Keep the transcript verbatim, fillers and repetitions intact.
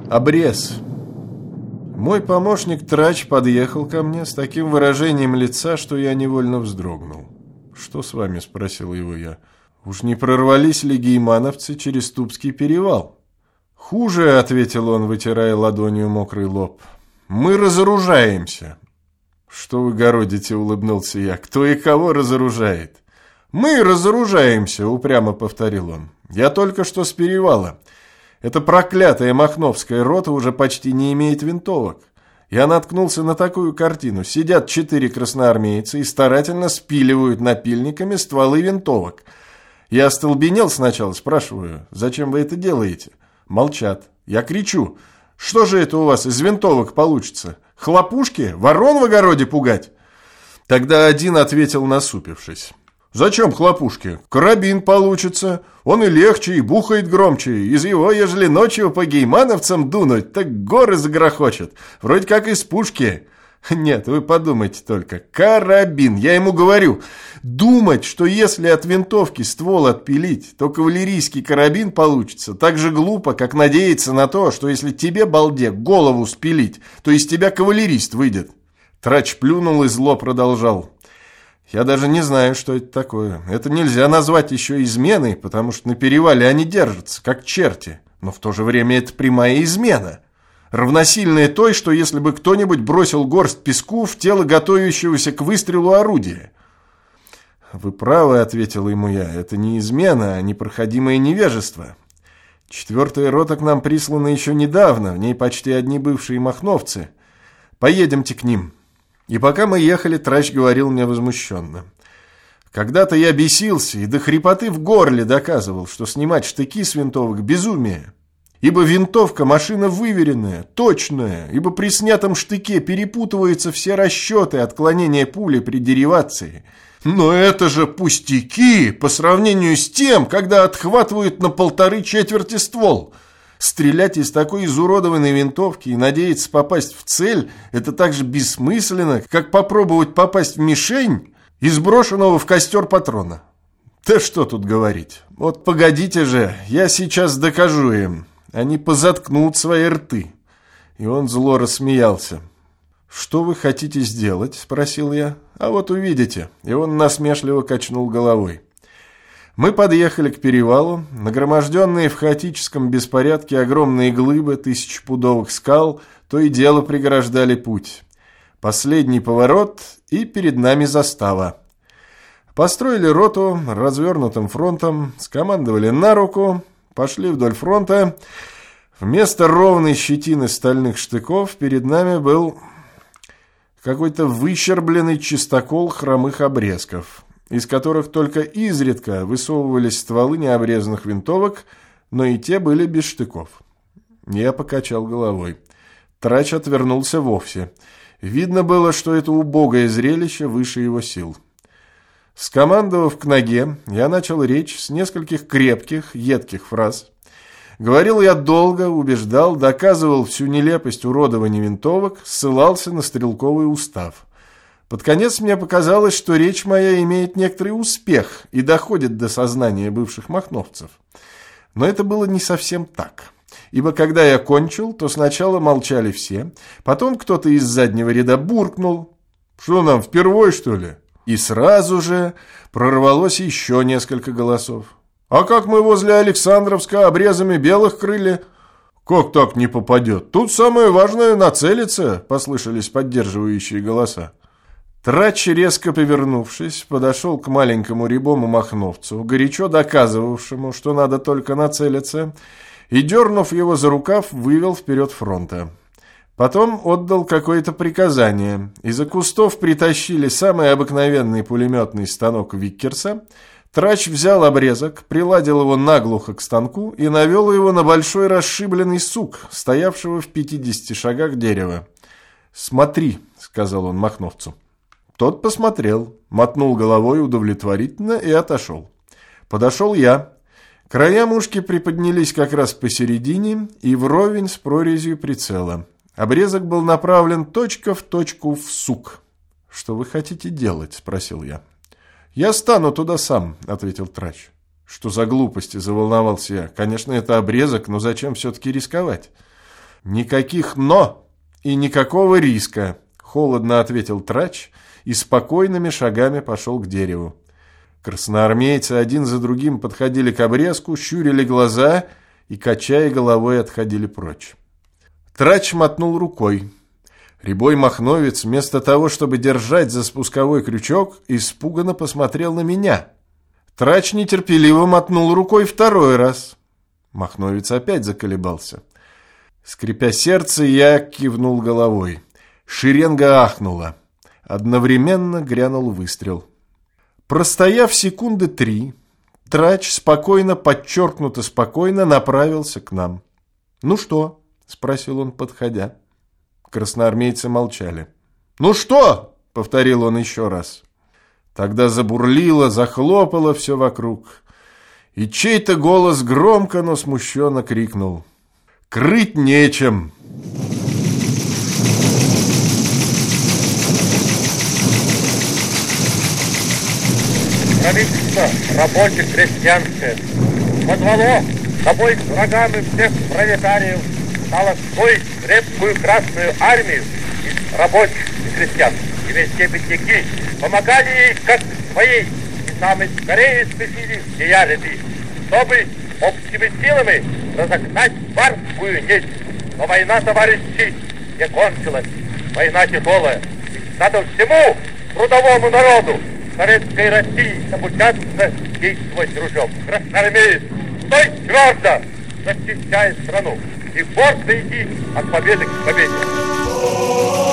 Обрез. Мой помощник Трач подъехал ко мне с таким выражением лица, что я невольно вздрогнул. «Что с вами?» – спросил его я. «Уж не прорвались ли геймановцы через Тупский перевал?» «Хуже», – ответил он, вытирая ладонью мокрый лоб. «Мы разоружаемся». «Что вы городите?» – улыбнулся я. «Кто и кого разоружает?» «Мы разоружаемся», – упрямо повторил он. «Я только что с перевала. Эта проклятая махновская рота уже почти не имеет винтовок. Я наткнулся на такую картину. Сидят четыре красноармейца и старательно спиливают напильниками стволы винтовок. Я остолбенел сначала, спрашиваю, зачем вы это делаете? Молчат. Я кричу, что же это у вас из винтовок получится? Хлопушки? Ворон в огороде пугать? Тогда один ответил, насупившись. «Зачем хлопушки? Карабин получится. Он и легче, и бухает громче. Из его, ежели ночью по геймановцам дунуть, так горы загрохочет. Вроде как из пушки». Нет, вы подумайте только. Карабин. Я ему говорю, думать, что если от винтовки ствол отпилить, то кавалерийский карабин получится, так же глупо, как надеяться на то, что если тебе, балде, голову спилить, то из тебя кавалерист выйдет. Трач плюнул и зло продолжал. Я даже не знаю, что это такое. Это нельзя назвать еще изменой, потому что на перевале они держатся, как черти. Но в то же время это прямая измена. Равносильная той, что если бы кто-нибудь бросил горсть песку в тело готовящегося к выстрелу орудия. «Вы правы», — ответил ему я, — «это не измена, а непроходимое невежество. Четвертая рота к нам прислана еще недавно, в ней почти одни бывшие махновцы. Поедемте к ним». И пока мы ехали, Трач говорил мне возмущенно. Когда-то я бесился и до хрипоты в горле доказывал, что снимать штыки с винтовок – безумие. Ибо винтовка – машина выверенная, точная, ибо при снятом штыке перепутываются все расчеты отклонения пули при деривации. Но это же пустяки по сравнению с тем, когда отхватывают на полторы четверти ствол. Стрелять из такой изуродованной винтовки и надеяться попасть в цель – это так же бессмысленно, как попробовать попасть в мишень из брошенного в костер патрона. Да что тут говорить. Вот погодите же, я сейчас докажу им. Они позаткнут свои рты. И он зло рассмеялся. «Что вы хотите сделать?» – спросил я. «А вот увидите». И он насмешливо качнул головой. Мы подъехали к перевалу, нагроможденные в хаотическом беспорядке огромные глыбы тысячепудовых скал то и дело преграждали путь. Последний поворот, и перед нами застава. Построили роту развернутым фронтом, скомандовали на руку, пошли вдоль фронта. Вместо ровной щетины стальных штыков перед нами был какой-то выщербленный чистокол хромых обрезков, из которых только изредка высовывались стволы необрезанных винтовок, но и те были без штыков. Я покачал головой. Трач отвернулся вовсе. Видно было, что это убогое зрелище выше его сил. Скомандовав к ноге, я начал речь с нескольких крепких, едких фраз. Говорил я долго, убеждал, доказывал всю нелепость уродования винтовок, ссылался на стрелковый устав. Под конец мне показалось, что речь моя имеет некоторый успех и доходит до сознания бывших махновцев. Но это было не совсем так. Ибо когда я кончил, то сначала молчали все, потом кто-то из заднего ряда буркнул: «Что нам, впервой, что ли?» И сразу же прорвалось еще несколько голосов. «А как мы возле Александровска обрезами белых крыли?» «Как так не попадет? Тут самое важное — нацелиться», — послышались поддерживающие голоса. Трач, резко повернувшись, подошел к маленькому рябому махновцу, горячо доказывавшему, что надо только нацелиться, и, дернув его за рукав, вывел вперед фронта. Потом отдал какое-то приказание. Из-за кустов притащили самый обыкновенный пулеметный станок Виккерса. Трач взял обрезок, приладил его наглухо к станку и навел его на большой расшибленный сук, стоявшего в пятидесяти шагах дерева. «Смотри», — сказал он махновцу. Тот посмотрел, мотнул головой удовлетворительно и отошел. Подошел я. Края мушки приподнялись как раз посередине и вровень с прорезью прицела. Обрезок был направлен точка в точку в сук. «Что вы хотите делать?» – спросил я. «Я стану туда сам», – ответил Трач. «Что за глупости?» – заволновался я. «Конечно, это обрезок, но зачем все-таки рисковать?» «Никаких «но» и никакого риска», — холодно ответил Трач и спокойными шагами пошел к дереву. Красноармейцы один за другим подходили к обрезку, щурили глаза и, качая головой, отходили прочь. Трач мотнул рукой. Рябой махновец, вместо того, чтобы держать за спусковой крючок, испуганно посмотрел на меня. Трач нетерпеливо мотнул рукой второй раз. Махновец опять заколебался. Скрипя сердце, я кивнул головой. Шеренга ахнула. Одновременно грянул выстрел. Простояв секунды три, Трач спокойно, подчеркнуто спокойно направился к нам. «Ну что?» — спросил он, подходя. Красноармейцы молчали. «Ну что?» — повторил он еще раз. Тогда забурлило, захлопало все вокруг. И чей-то голос громко, но смущенно крикнул: «Крыть нечем!» Правительство рабоче-крестьянское позвало с собой с врагами всех пролетариев, стало строить крепкую Красную армию из рабочих и крестьян. И везде бедняки помогали ей как своей, и самые скорее спешили сия ряды, чтобы общими силами разогнать барскую нечисть. Но война, товарищи, не кончилась. Война тяжелая. И надо всему трудовому народу Советской России обучаться действовать ружьем. Красноармеец, стой твердо, защищай страну, и гордо иди от победы к победе.